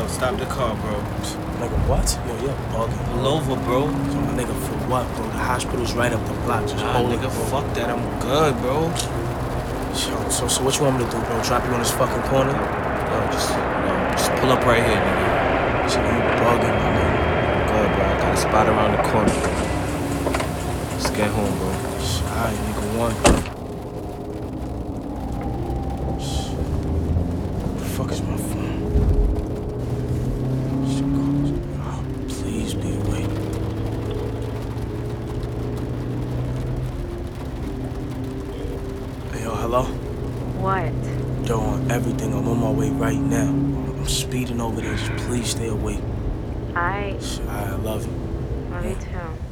Yo, stop the car, bro. Nigga, what? Yo, you're bugging. Pull over, bro. So my nigga, for what, bro? The hospital's right up the block. Just Nah, hold nigga, it, bro. fuck that. I'm good, bro. So what you want me to do, bro? Drop you on this fucking corner? Just pull up right here, nigga. So you bugging, my nigga. Good, bro. I got a spot around the corner. Let's get home, bro. Alright, nigga, one. Where the fuck is my phone? Oh, please be awake. Hey, yo, hello? What? Yo, on everything, I'm on my way right now. I'm speeding over there. Just please stay awake. I I love you. love you too.